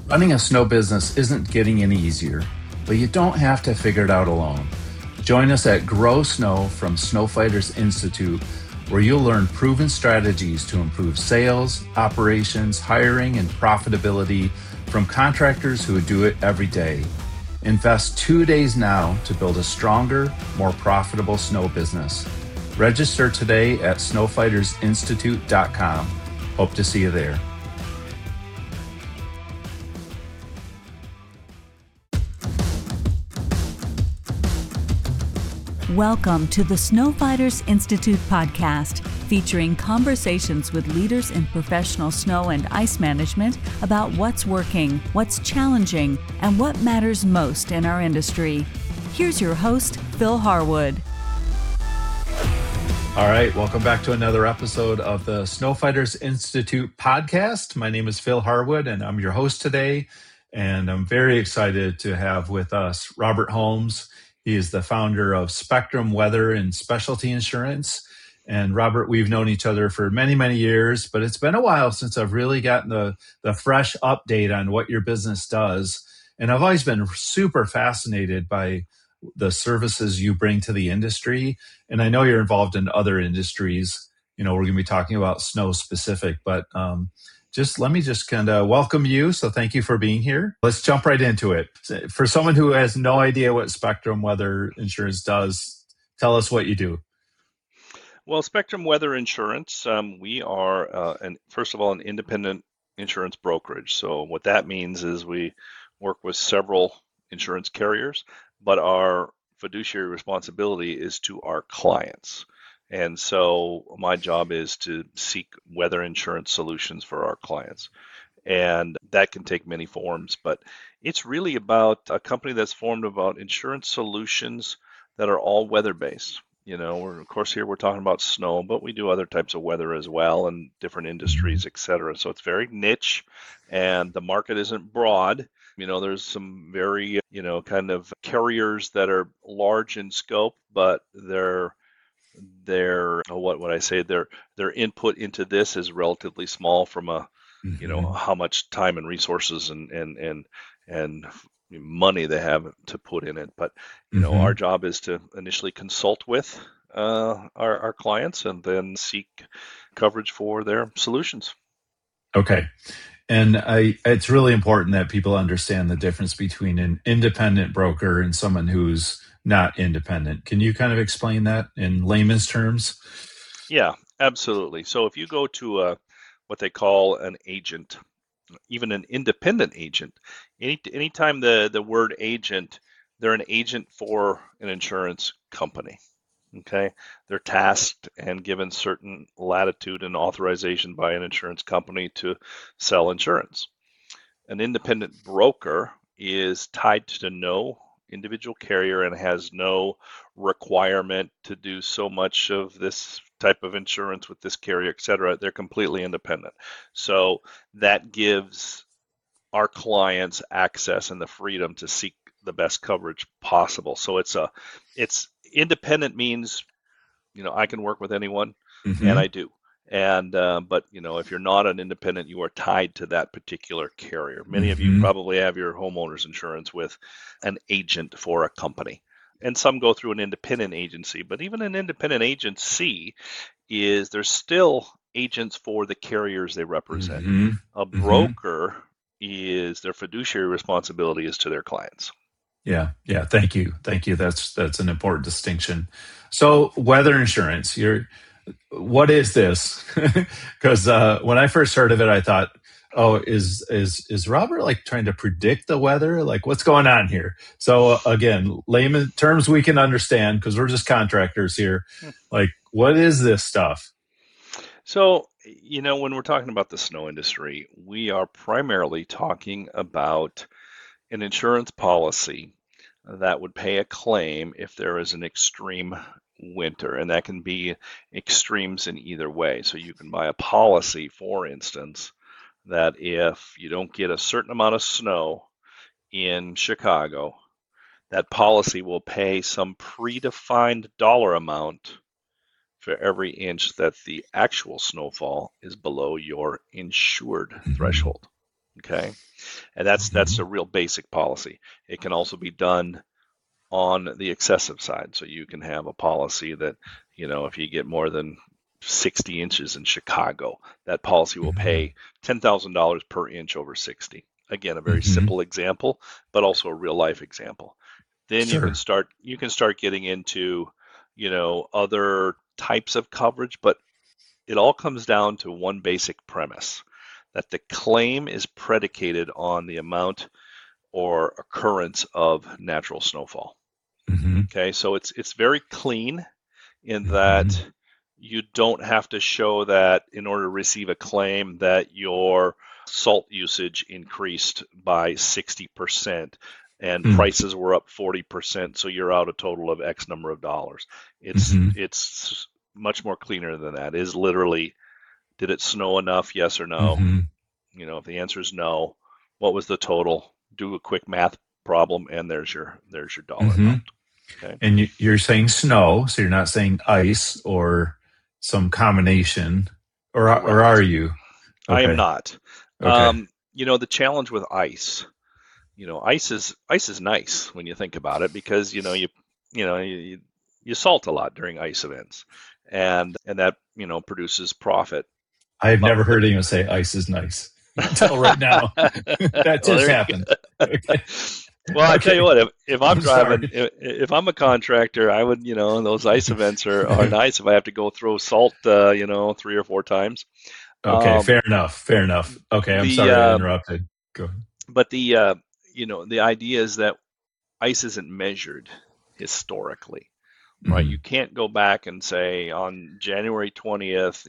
Running a snow business isn't getting any easier, but you don't have to figure it out alone. Join us at Grow Snow from Snow Fighters Institute, where you'll learn proven strategies to improve sales, operations, hiring, and profitability from contractors who do it every day. Invest 2 days now to build a stronger, more profitable snow business. Register today at snowfightersinstitute.com. Hope to see you there. Welcome to the Snow Fighters Institute podcast, featuring conversations with leaders in professional snow and ice management about what's working, what's challenging, and what matters most in our industry. Here's your host, Phil Harwood. All right, welcome back to another episode of the Snow Fighters Institute podcast. My name is Phil Harwood, and I'm your host today. And I'm very excited to have with us Robert Holmes. He is the founder of Spectrum Weather and Specialty Insurance. And Robert, we've known each other for many, many years, but it's been a while since I've really gotten the fresh update on what your business does. And I've always been super fascinated by the services you bring to the industry. And I know you're involved in other industries. You know, we're going to be talking about snow specific, but let me kind of welcome you. So thank you for being here. Let's jump right into it. For someone who has no idea what Spectrum Weather Insurance does, tell us what you do. Well, Spectrum Weather Insurance, we are, first of all, an independent insurance brokerage. So what that means is we work with several insurance carriers, but our fiduciary responsibility is to our clients. And so my job is to seek weather insurance solutions for our clients. And that can take many forms, but it's really about a company that's formed about insurance solutions that are all weather-based. You know, of course, here we're talking about snow, but we do other types of weather as well and different industries, et cetera. So it's very niche and the market isn't broad. You know, there's some very, kind of carriers that are large in scope, but their input into this is relatively small from how much time and resources and money they have to put in it. But our job is to initially consult with our clients and then seek coverage for their solutions. Okay. And it's really important that people understand the difference between an independent broker and someone who's not independent. Can you kind of explain that in layman's terms? Yeah, absolutely. So if you go to what they call an agent, even an independent agent, anytime the word agent, they're an agent for an insurance company. Okay, they're tasked and given certain latitude and authorization by an insurance company to sell insurance. An independent broker is tied to no individual carrier and has no requirement to do so much of this type of insurance with this carrier, et cetera. They're completely independent. So that gives our clients access and the freedom to seek the best coverage possible. So it's independent means, I can work with anyone, and I do. And but if you're not an independent, you are tied to that particular carrier. Many of you probably have your homeowner's insurance with an agent for a company, and some go through an independent agency. But even an independent agency there's still agents for the carriers they represent. A broker is their fiduciary responsibility is to their clients. Yeah. Thank you. That's an important distinction. So weather insurance, what is this? Because when I first heard of it, I thought, is Robert like trying to predict the weather? Like, what's going on here? So again, layman terms we can understand because we're just contractors here. Like, what is this stuff? So, when we're talking about the snow industry, we are primarily talking about an insurance policy that would pay a claim if there is an extreme winter, and that can be extremes in either way. So you can buy a policy, for instance, that if you don't get a certain amount of snow in Chicago, that policy will pay some predefined dollar amount for every inch that the actual snowfall is below your insured threshold. Okay, and that's a real basic policy. It can also be done on the excessive side. So you can have a policy that, if you get more than 60 inches in Chicago, that policy will pay $10,000 per inch over 60. Again, a very simple example, but also a real life example. Then Sure. you can start getting into, other types of coverage, but it all comes down to one basic premise, that the claim is predicated on the amount or occurrence of natural snowfall. Okay, so it's very clean in that you don't have to show that in order to receive a claim that your salt usage increased by 60% and prices were up 40%, so you're out a total of X number of dollars. It's much more cleaner than that. It is literally, did it snow enough, yes or no? If the answer is no, what was the total? Do a quick math problem, and there's your dollar amount. Okay. And you're saying snow, so you're not saying ice or some combination, or are you? Okay. I am not. Okay. The challenge with ice, ice is nice when you think about it, because you salt a lot during ice events, and that produces profit. I've never heard anyone say ice is nice until right now. That just happened. Okay. Well, I tell you what, if I'm driving, if I'm a contractor, I would, those ice events are nice if I have to go throw salt, 3 or 4 times. Okay, fair enough. Okay, I'm sorry I interrupted. Go ahead. But the idea is that ice isn't measured historically, right? You can't go back and say on January 20th,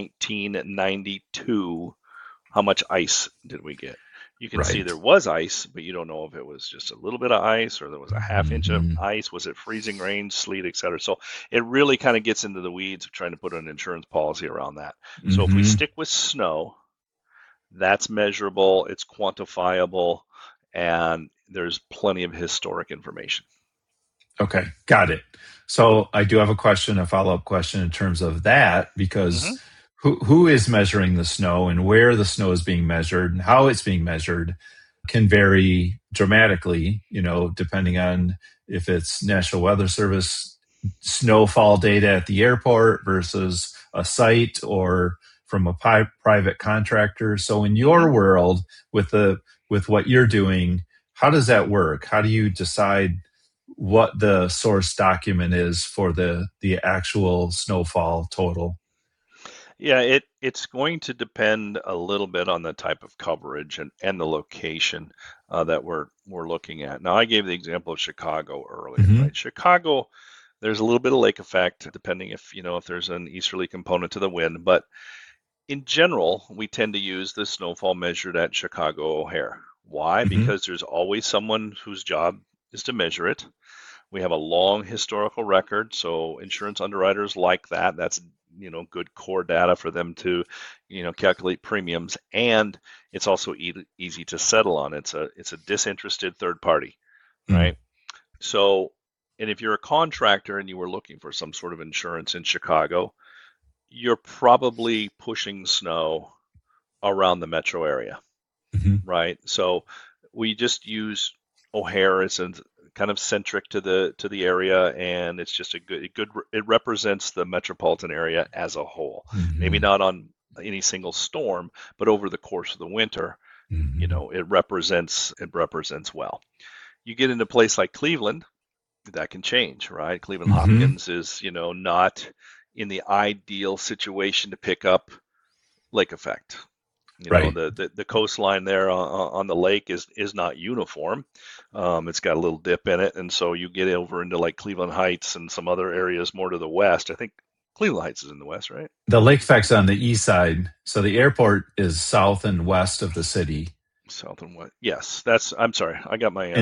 1992, how much ice did we get? You can see there was ice, but you don't know if it was just a little bit of ice or there was a half inch of ice. Was it freezing rain, sleet, et cetera? So it really kind of gets into the weeds of trying to put an insurance policy around that. So if we stick with snow, that's measurable, it's quantifiable, and there's plenty of historic information. Okay, got it. So I do have a follow-up question in terms of that, because who is measuring the snow and where the snow is being measured and how it's being measured can vary dramatically, depending on if it's National Weather Service snowfall data at the airport versus a site or from a private contractor. So in your world, with what you're doing, how does that work? How do you decide what the source document is for the actual snowfall total? Yeah, it's going to depend a little bit on the type of coverage and the location that we're looking at. Now, I gave the example of Chicago earlier, right? Chicago, there's a little bit of lake effect, depending if there's an easterly component to the wind. But in general, we tend to use the snowfall measured at Chicago O'Hare. Why? Because there's always someone whose job is to measure it. We have a long historical record, so insurance underwriters like that. That's good core data for them to calculate premiums, and it's also easy to settle on. It's a disinterested third party, right? So, and if you're a contractor and you were looking for some sort of insurance in Chicago, you're probably pushing snow around the metro area, right? So we just use O'Hare as a kind of centric to the area, and it's just it represents the metropolitan area as a whole. Maybe not on any single storm, but over the course of the winter, it represents well. You get into a place like Cleveland, that can change, right? Cleveland Hopkins is not in the ideal situation to pick up lake effect. The coastline there on the lake is not uniform. It's got a little dip in it, and so you get over into like Cleveland Heights and some other areas more to the west. I think Cleveland Heights is in the west, right? The lake effect's on the east side, so the airport is south and west of the city. South and west. Yes, I'm sorry, I got my.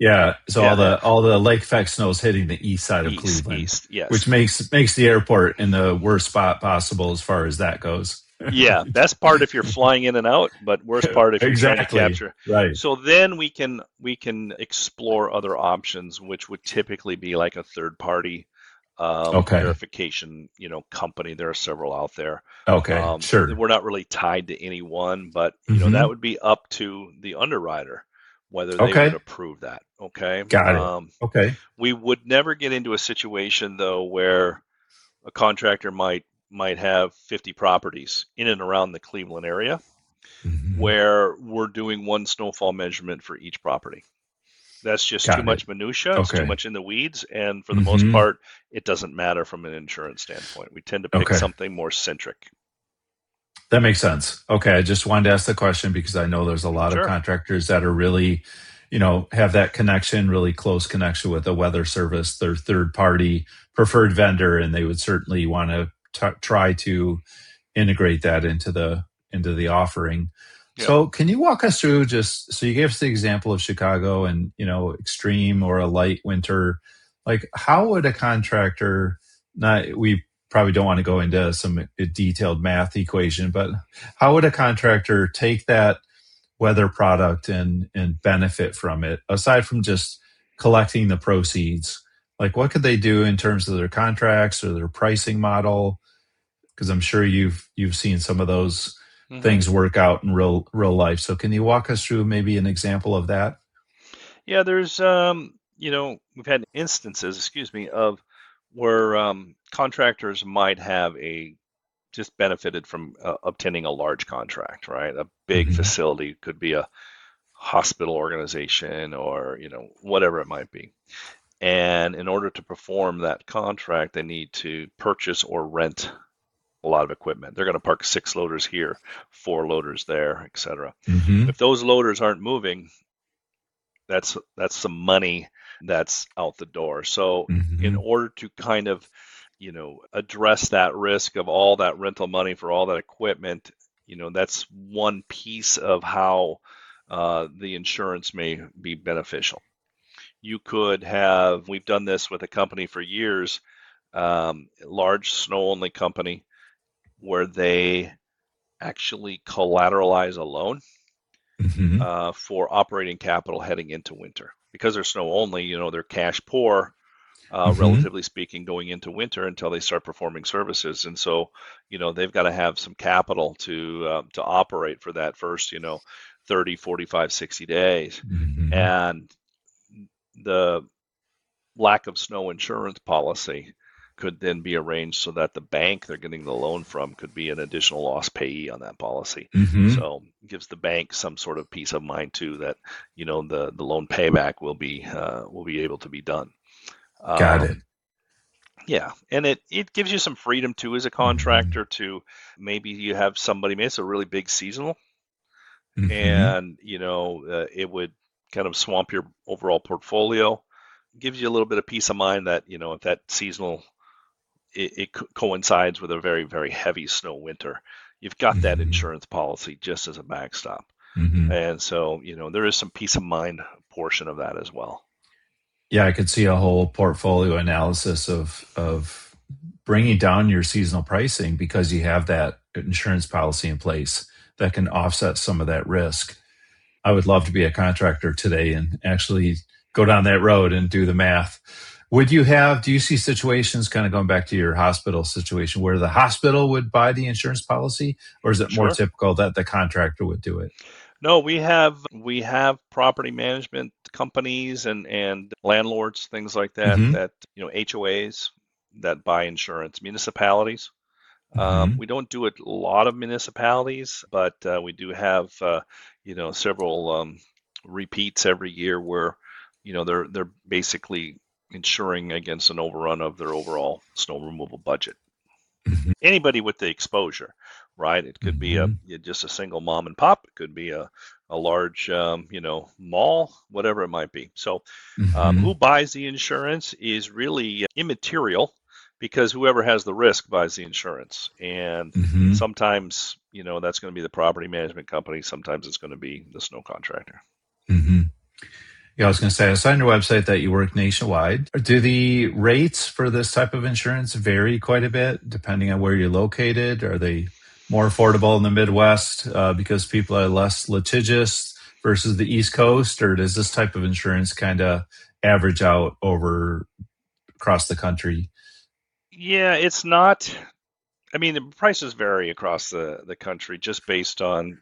All the lake effect snow is hitting the east side of Cleveland, yes. Which makes the airport in the worst spot possible as far as that goes. Yeah, best part if you're flying in and out, but worst part if you're trying to capture. Right. So then we can explore other options, which would typically be like a third party Okay. verification, company. There are several out there. Okay. Sure. We're not really tied to any one, but Hmm. that would be up to the underwriter whether they would Okay. approve that. Okay. Got it. Okay. We would never get into a situation though where a contractor might have 50 properties in and around the Cleveland area Hmm. where we're doing one snowfall measurement for each property. That's just too Got it. much minutia. It's too Okay. much in the weeds, and for the most Hmm. part, it doesn't matter from an insurance standpoint. We tend to pick Okay. something more centric. That makes sense. Okay. I just wanted to ask the question because I know there's a lot of Sure. contractors that are really, have that connection, really close connection with a weather service, their third party preferred vendor, and they would certainly want to try to integrate that into the offering. Yep. So can you walk us through, just so you gave us the example of Chicago and extreme or a light winter, like how would a contractor, not we probably don't want to go into some detailed math equation, but how would a contractor take that weather product and benefit from it aside from just collecting the proceeds? Like what could they do in terms of their contracts or their pricing model? Because I'm sure you've seen some of those hmm things work out in real life. So can you walk us through maybe an example of that? Yeah, there's we've had instances, excuse me, of where contractors might have just benefited from obtaining a large contract, right? A big Hmm. facility could be a hospital organization or whatever it might be. And in order to perform that contract, they need to purchase or rent a lot of equipment. They're going to park 6 loaders here, 4 loaders there, etc. Hmm. If those loaders aren't moving, that's some money that's out the door. So in Hmm. order to kind of, address that risk of all that rental money for all that equipment, that's one piece of how the insurance may be beneficial. You could have, we've done this with a company for years, large snow only company, where they actually collateralize a loan Hmm. for operating capital heading into winter. Because they're snow only, they're cash poor, Hmm. relatively speaking, going into winter until they start performing services. And so, they've got to have some capital to operate for that first, 30, 45, 60 days. Hmm. And the lack of snow insurance policy could then be arranged so that the bank they're getting the loan from could be an additional loss payee on that policy. Hmm. So it gives the bank some sort of peace of mind too that the loan payback will be able to be done. Got it. Yeah, and it gives you some freedom too as a Hmm. contractor to maybe you have somebody, maybe it's a really big seasonal, Hmm. and it would kind of swamp your overall portfolio. Gives you a little bit of peace of mind that if that seasonal it coincides with a very, very heavy snow winter, you've got that Hmm. insurance policy just as a backstop. Hmm. And so, there is some peace of mind portion of that as well. Yeah, I could see a whole portfolio analysis of bringing down your seasonal pricing because you have that insurance policy in place that can offset some of that risk. I would love to be a contractor today and actually go down that road and do the math. Do you see situations, kind of going back to your hospital situation, where the hospital would buy the insurance policy, or is it more Sure. typical that the contractor would do it? No, we have property management companies and landlords, things like that, Hmm. HOAs that buy insurance, municipalities. Hmm. We don't do it a lot of municipalities, but we do have several repeats every year where they're basically insuring against an overrun of their overall snow removal budget. Hmm. Anybody with the exposure, right? It could be Hmm. just a single mom and pop. It could be a large mall, whatever it might be. So who Hmm. buys the insurance is really immaterial because whoever has the risk buys the insurance. And Hmm. sometimes, that's going to be the property management company. Sometimes it's going to be the snow contractor. Hmm. Yeah, I was going to say, I saw on your website that you work nationwide. Do the rates for this type of insurance vary quite a bit depending on where you're located? Are they more affordable in the Midwest because people are less litigious versus the East Coast? Or does this type of insurance kind of average out over across the country? Yeah, it's not. I mean, the prices vary across the country just based on,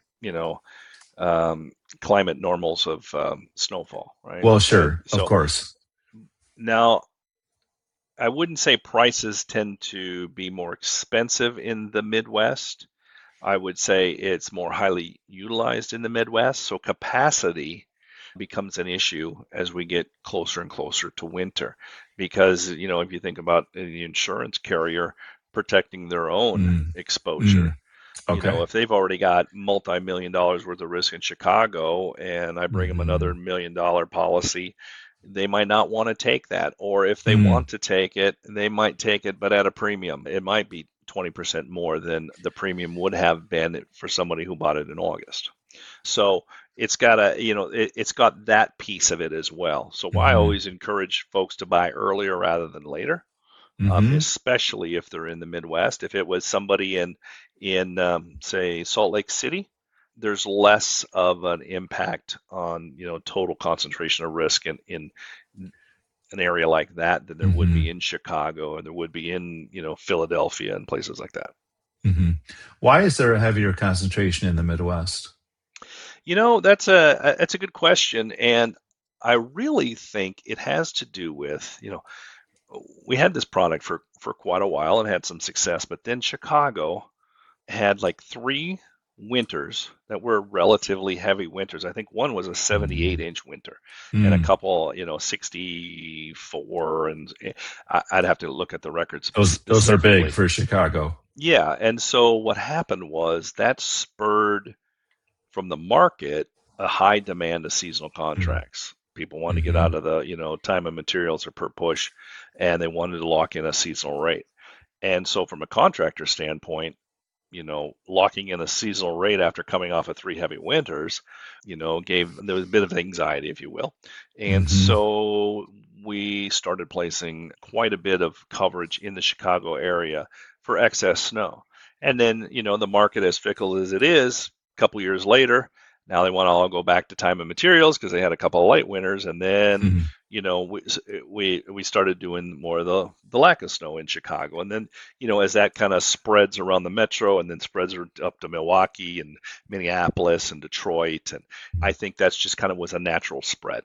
climate normals of snowfall, right? Well, And sure, of so course. now I wouldn't say prices tend to be more expensive in the Midwest. I would say it's more highly utilized in the Midwest. So capacity becomes an issue as we get closer and closer to winter. Because, if you think about the insurance carrier protecting their own Mm, exposure, mm, okay. if they've already got multi-million dollars worth of risk in Chicago and I bring them another Hmm. $1 million policy, they might not want to take that. Or if they Mm, want to take it, they might take it, but at a premium. It might be 20% more than the premium would have been for somebody who bought it in August. So it's got that piece of it as well. So I hmm. always encourage folks to buy earlier rather than later, Hmm. especially if they're in the Midwest. If it was somebody in say Salt Lake City, there's less of an impact on total concentration of risk in an area like that than there would be Hmm. in Chicago or there would be in Philadelphia and places like that. Hmm. Why is there a heavier concentration in the Midwest? That's a good question, and I really think it has to do with we had this product for quite a while and had some success, but then Chicago had like 3 winters that were relatively heavy winters. I think one was a Hmm. 78-inch winter and a Mm. couple, 64, and I'd have to look at the records Those are big specifically. for Chicago. Yeah, and so what happened was that spurred from the market a high demand of seasonal contracts. People wanted to get Mm-hmm. out of the, time and materials or per push, and they wanted to lock in a seasonal rate. And so from a contractor standpoint, locking in a seasonal rate after coming off of 3 heavy winters, there was a bit of anxiety, if you will. And Hmm. so we started placing quite a bit of coverage in the Chicago area for excess snow. And then, the market, as fickle as it is, a couple years later, now they want to all go back to time and materials because they had a couple of light winters, and then Hmm. we started doing more of the lack of snow in Chicago, and then as that kind of spreads around the metro and then spreads up to Milwaukee and Minneapolis and Detroit, and I think that's just kind of was a natural spread.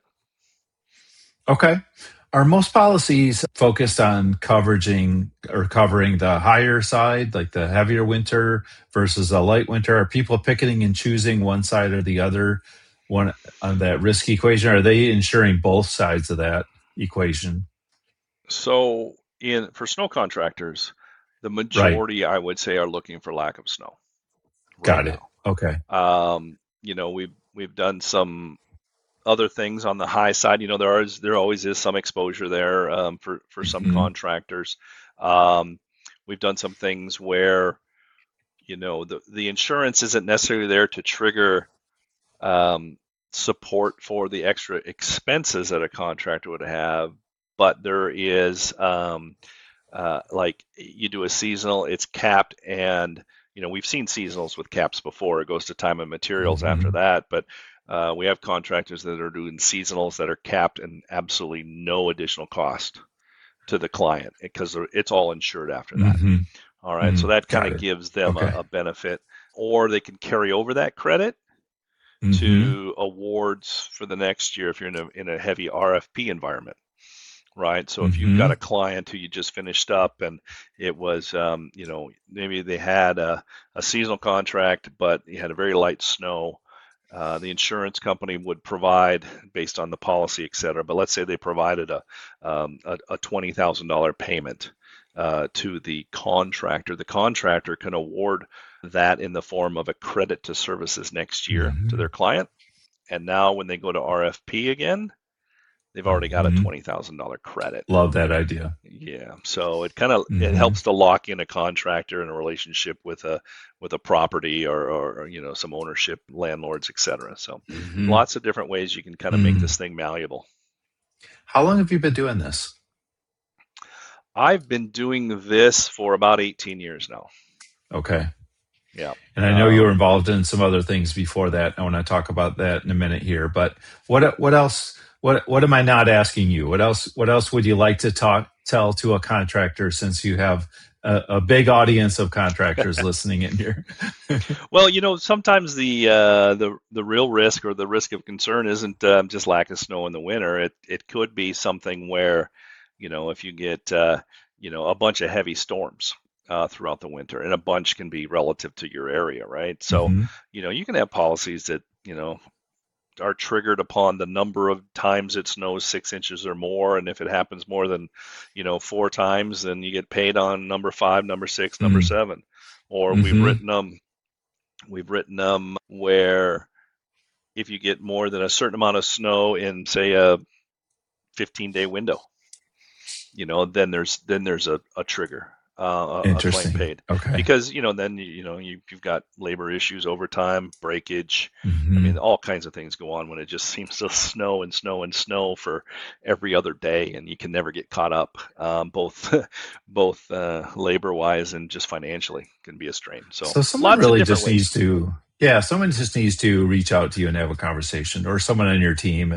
Okay. Are most policies focused on covering the higher side, like the heavier winter versus a light winter? Are people picking and choosing one side or the other one on that risk equation? Are they insuring both sides of that equation? So in for snow contractors, the Right. majority I would say are looking for lack of snow right Got it. now. Okay. We've done some other things on the high side. There always is some exposure there for some Hmm. contractors. Um, we've done some things where the insurance isn't necessarily there to trigger um, support for the extra expenses that a contractor would have, but there is like you do a seasonal, it's capped, and we've seen seasonals with caps before. It goes to time and materials after Hmm. that, but we have contractors that are doing seasonals that are capped and absolutely no additional cost to the client because it's all insured after that. Hmm. All right, Hmm. so that kind Got of it. gives them Okay. a benefit, or they can carry over that credit Hmm. to awards for the next year if you're in a heavy RFP environment, right? So if you've got Hmm. a client who you just finished up and it was, maybe they had a seasonal contract, but you had a very light snow. The insurance company would provide based on the policy, et cetera. But let's say they provided a $20,000 payment to the contractor. The contractor can award that in the form of a credit to services next year to their Hmm. client. And now when they go to RFP again, they've already got a Hmm. $20,000 credit. Love that idea. Yeah, so it Hmm. helps to lock in a contractor and a relationship with a property or some ownership, landlords, etc. So Hmm. lots of different ways you can kind of make this thing malleable. How long have you been doing this? I've been doing this for about 18 years now. Okay. Yeah. And I know you were involved in some other things before that. I want to talk about that in a minute here. But what else? What am I not asking you? What else would you like to talk tell to a contractor, since you have a big audience of contractors listening in here? Well, sometimes the real risk or the risk of concern isn't just lack of snow in the winter. It could be something where, if you get a bunch of heavy storms throughout the winter, and a bunch can be relative to your area, right? So, Hmm. you can have policies that are triggered upon the number of times it snows 6 inches or more, and if it happens more than 4 times, then you get paid on number 5, number 6, number 7. Or Hmm. we've written them where if you get more than a certain amount of snow in, say, a 15-day window, then there's a trigger, a claim Interesting. paid, Okay. because then you've got labor issues, overtime, breakage. I Hmm. mean, all kinds of things go on when it just seems to snow and snow and snow for every other day, and you can never get caught up, both both labor wise and just financially can be a strain. So So someone lots of really different just ways. needs to, yeah, someone just needs to reach out to you and have a conversation, or someone on your team,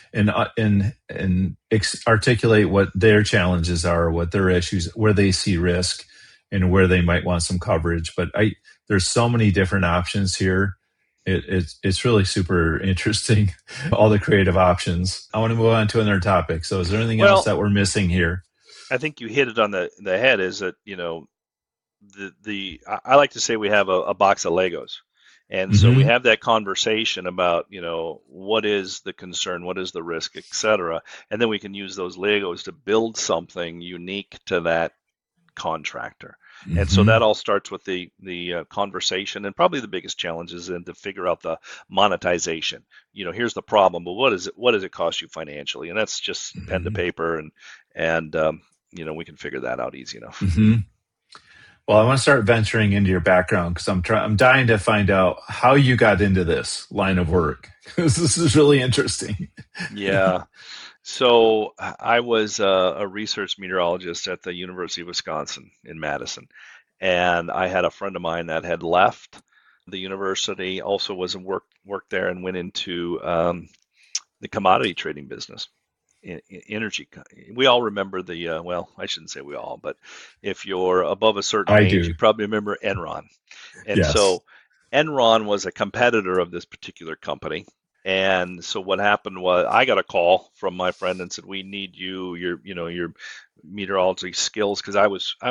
and articulate what their challenges are, what their issues, where they see risk, and where they might want some coverage. But there's so many different options here. It's really super interesting, all the creative options. I want to move on to another topic. So, is there anything else Well, that we're missing here? I think you hit it on the head. Is that I like to say we have a box of Legos. And so we Hmm. have that conversation about, what is the concern, what is the risk, et cetera. And then we can use those Legos to build something unique to that contractor. And so Hmm. that all starts with the conversation, and probably the biggest challenge is then to figure out the monetization. Here's the problem, but what does it cost you financially? And that's just pen to Hmm. paper, and we can figure that out easy enough. Hmm. Well, I want to start venturing into your background, because I'm dying to find out how you got into this line of work, because this is really interesting. Yeah. So I was a research meteorologist at the University of Wisconsin in Madison, and I had a friend of mine that had left the university, also was worked there, and went into the commodity trading business, energy. We all remember well, I shouldn't say we all, but if you're above a certain I age, do. you probably remember Enron. And Yes. so Enron was a competitor of this particular company. And so what happened was I got a call from my friend and said, "We need your meteorology skills," because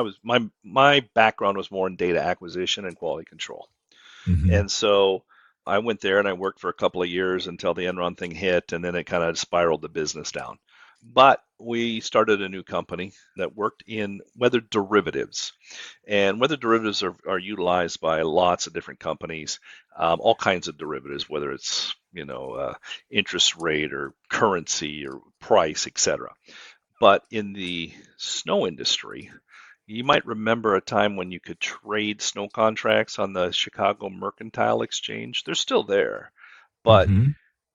my background was more in data acquisition and quality control. Hmm. And so I went there and I worked for a couple of years until the Enron thing hit, and then it kind of spiraled the business down. But we started a new company that worked in weather derivatives. And weather derivatives are utilized by lots of different companies, all kinds of derivatives, whether it's interest rate or currency or price, etc. But in the snow industry, you might remember a time when you could trade snow contracts on the Chicago Mercantile Exchange. They're still there, but Hmm.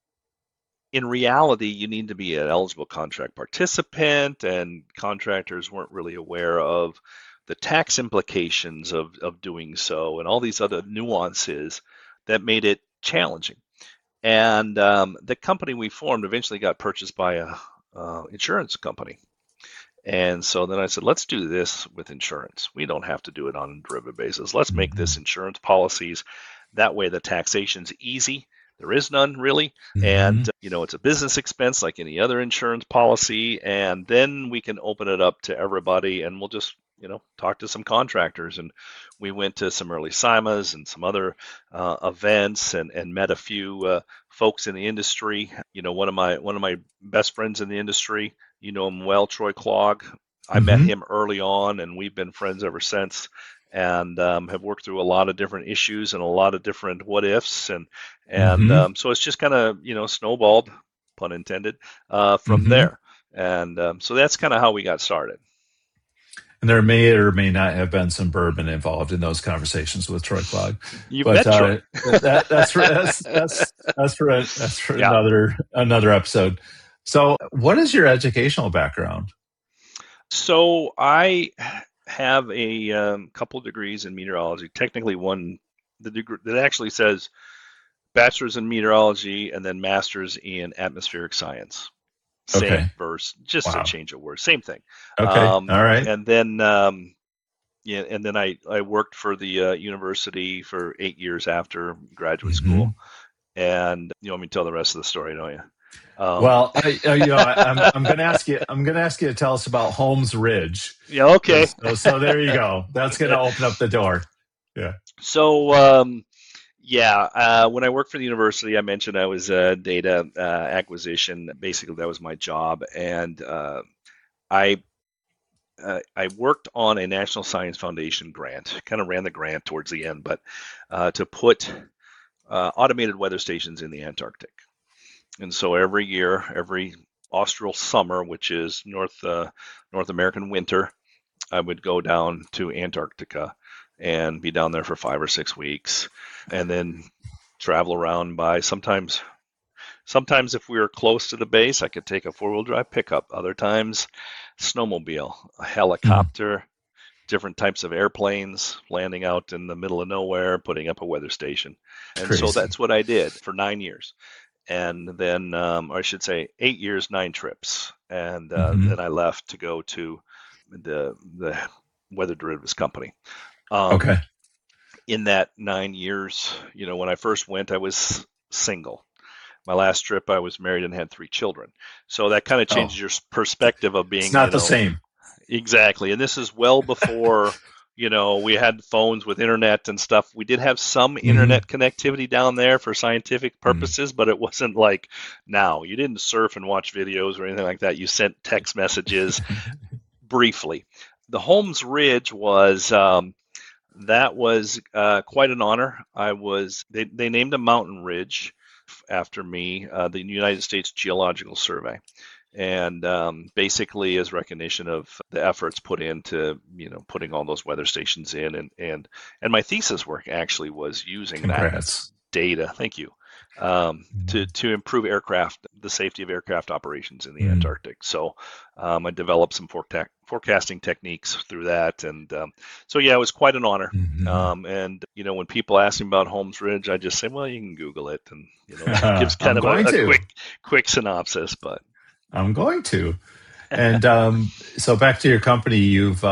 in reality, you need to be an eligible contract participant, and contractors weren't really aware of the tax implications of doing so, and all these other nuances that made it challenging. And the company we formed eventually got purchased by a insurance company. And so then I said, let's do this with insurance. We don't have to do it on a derivative basis. Let's make this insurance policies. That way the taxation's easy. There is none really. And, Hmm. it's a business expense like any other insurance policy. And then we can open it up to everybody, and we'll just, talk to some contractors. And we went to some early SIMAs and some other events, and met a few folks in the industry. One of my best friends in the industry, you know him well, Troy Clogg. I met Hmm. him early on, and we've been friends ever since, and have worked through a lot of different issues and a lot of different what ifs, and Hmm. so it's just kind of snowballed, pun intended, from Hmm. there, and so that's kind of how we got started. And there may or may not have been some bourbon involved in those conversations with Troy Clogg, You've but met Troy. that's for Yeah. another episode. So, what is your educational background? So I have a couple degrees in meteorology. Technically, one the degree that actually says bachelor's in meteorology and then master's in atmospheric science. Same Okay. verse, just a Wow. change of words, same thing. Okay. All right. And then and then I worked for the university for 8 years after graduate Hmm. school. And you want me to tell the rest of the story, don't you? Well, I'm going to ask you. I'm going to ask you to tell us about Holmes Ridge. Yeah, okay. So there you go. That's going to open up the door. Yeah. So when I worked for the university, I mentioned I was data acquisition. Basically, that was my job, and I I worked on a National Science Foundation grant. Kind of ran the grant towards the end, but to put automated weather stations in the Antarctic. And so every year, every austral summer, which is North American winter, I would go down to Antarctica and be down there for 5 or 6 weeks, and then travel around by sometimes if we were close to the base, I could take a four-wheel drive pickup. Other times, snowmobile, a helicopter, different types of airplanes, landing out in the middle of nowhere, putting up a weather station. And so that's what I did for 9 years. And then, or I should say 8 years, 9 trips. And then I left to go to the Weather Derivatives Company. Okay. In that 9 years, when I first went, I was single. My last trip, I was married and had 3 children. So that kind of changes your perspective of being. It's not the same. Exactly. And this is well before, we had phones with internet and stuff. We did have some internet connectivity down there for scientific purposes, but it wasn't like now. You didn't surf and watch videos or anything like that. You sent text messages briefly. The Holmes Ridge was that was quite an honor. They named a mountain ridge after me, the United States Geological Survey, and basically as recognition of the efforts put into putting all those weather stations in, and my thesis work actually was using that data. Thank you. To improve the safety of aircraft operations in the Antarctic. So I developed some forecasting techniques through that, and so it was quite an honor. And when people ask me about Holmes Ridge, I just say, well, you can Google it, and it gives kind of a quick synopsis. But I'm going to. And so back to your company, you've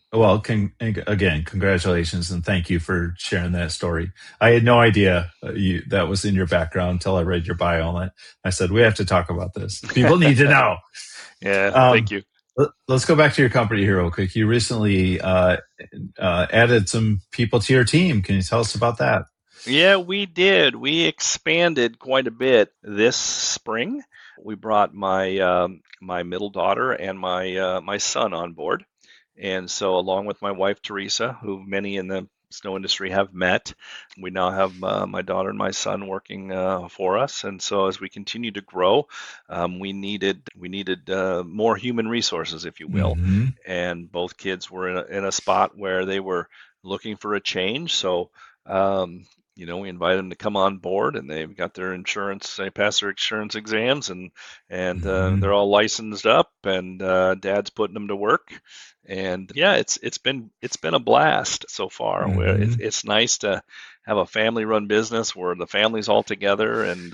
again, congratulations and thank you for sharing that story. I had no idea that was in your background until I read your bio on it. I said, we have to talk about this. People need to know. Thank you. Let's go back to your company here real quick. You recently added some people to your team. Can you tell us about that? Yeah, we did. We expanded quite a bit this spring. We brought my middle daughter and my son on board. And so along with my wife, Teresa, who many in the snow industry have met, we now have my daughter and my son working for us. And so as we continue to grow, we needed more human resources, if you will. And both kids were in a spot where they were looking for a change. So we invited them to come on board, and they've got their insurance. They passed their insurance exams, and they're all licensed up. And Dad's putting them to work. And it's been a blast so far. It's nice to have a family-run business where the family's all together, and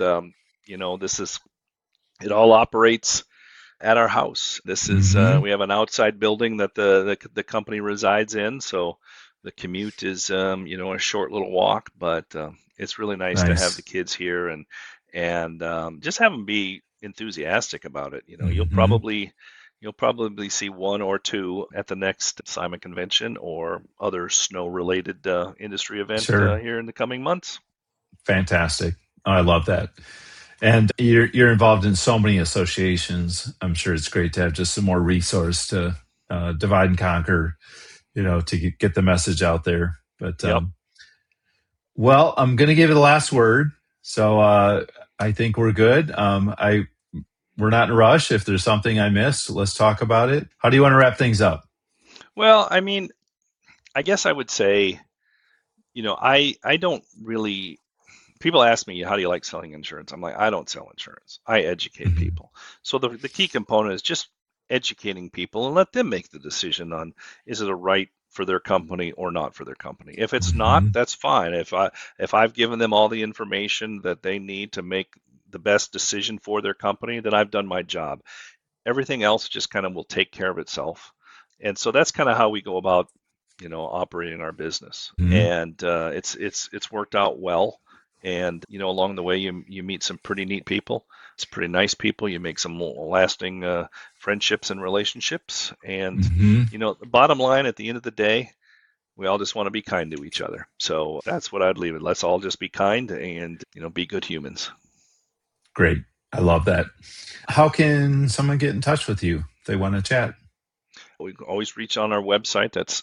it all operates at our house. This is we have an outside building that the company resides in, so the commute is a short little walk, but it's really nice to have the kids here and just have them be enthusiastic about it. You'll probably see one or two at the next SIMA convention or other snow-related industry event here in the coming months. Fantastic. I love that. And you're involved in so many associations. I'm sure it's great to have just some more resource to divide and conquer, to get the message out there. But, well, I'm going to give it the last word. So I think we're good. We're not in a rush. If there's something I missed, let's talk about it. How do you want to wrap things up? Well, I mean, I guess I would say, I don't really, people ask me, how do you like selling insurance? I'm like, I don't sell insurance. I educate people. So the key component is just educating people and let them make the decision on, is it a right for their company or not for their company. If it's not, that's fine. If I've given them all the information that they need to make the best decision for their company, then I've done my job. Everything else just kind of will take care of itself. And so that's kind of how we go about, operating our business. And it's worked out well. And, along the way, you meet some pretty neat people. It's pretty nice people. You make some lasting friendships and relationships. And, the bottom line at the end of the day, we all just want to be kind to each other. So that's what I'd leave it. Let's all just be kind and, be good humans. Great. I love that. How can someone get in touch with you if they want to chat? We can always reach on our website. That's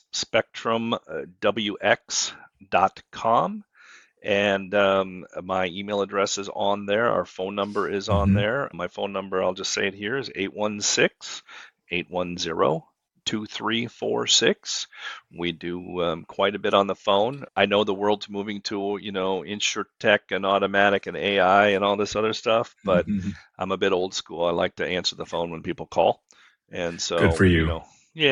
spectrumwx.com. And my email address is on there. Our phone number is on there. My phone number, I'll just say it here, is 816-810-2346. We do quite a bit on the phone. I know the world's moving to, InsurTech and automatic and AI and all this other stuff, but I'm a bit old school. I like to answer the phone when people call. And so, good for you.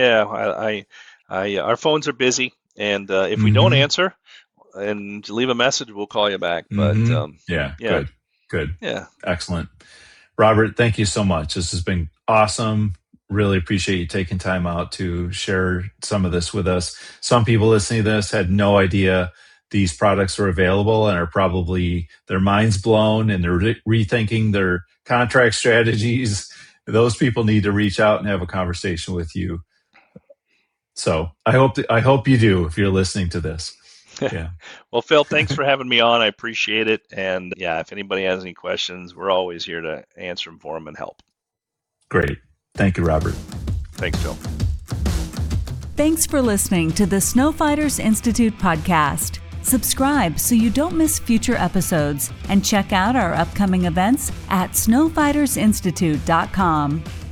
Our phones are busy. And if we don't answer and leave a message, we'll call you back. But Good. Yeah. Excellent. Robert, thank you so much. This has been awesome. Really appreciate you taking time out to share some of this with us. Some people listening to this had no idea these products were available and are probably their minds blown and they're rethinking their contract strategies. Those people need to reach out and have a conversation with you. So I hope you do if you're listening to this. Yeah. Well, Phil, thanks for having me on. I appreciate it. And if anybody has any questions, we're always here to answer them for them and help. Great. Thank you, Robert. Thanks, Phil. Thanks for listening to the Snow Fighters Institute podcast. Subscribe so you don't miss future episodes and check out our upcoming events at snowfightersinstitute.com.